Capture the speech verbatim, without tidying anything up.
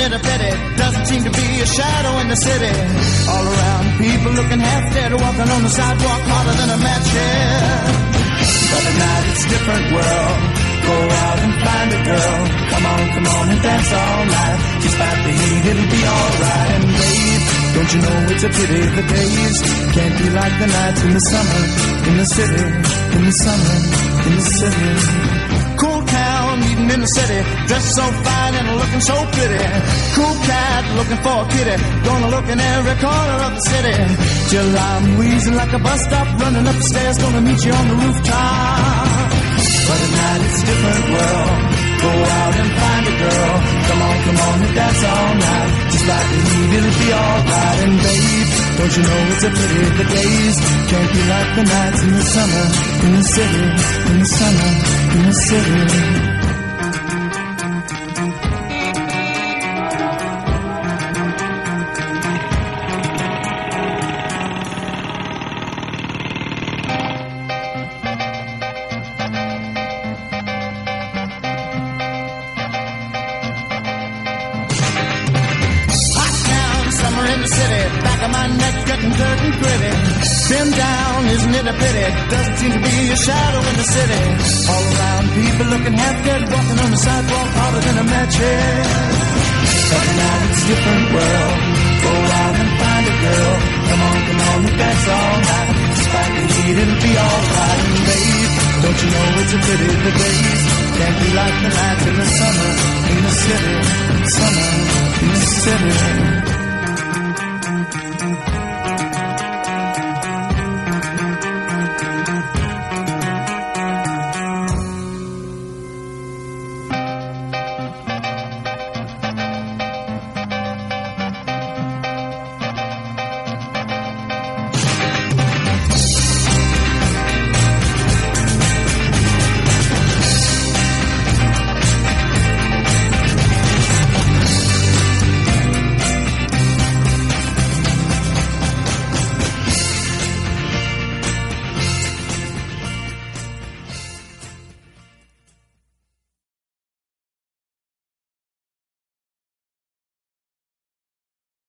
nitty-bitty. Doesn't seem to be a shadow in the city. All around, people looking half dead, walking on the sidewalk harder than a match head. But at night it's a different world. Go out and find a girl. Come on, come on and dance all night. Despite the heat, it'll be alright. And babe, don't you know it's a pity the days can't be like the nights in the summer, in the city, in the summer, in the city. Cool town, meeting in the city, dressed so fine and looking so pretty. Cool cat, looking for a kitty, gonna look in every corner of the city. Till I'm wheezing like a bus stop, running up the stairs, gonna meet you on the rooftop. But at night it's a different world. Go out and find a girl. Come on, come on and dance all night. Just like the heat, it'll be alright. And babe, don't you know it's a pity the days can't be like the nights in the summer, in the city, in the summer, in the city. Been down, isn't it a pity? Doesn't seem to be a shadow in the city. All around, people looking half dead, walking on the sidewalk harder than a match head. But now it's a different world. Go out and find a girl. Come on, come on, and dance all night. Despite the heat, it'll be alright. And babe, don't you know it's a pity the days can't be like the nights in the summer, in the city, summer, in the city.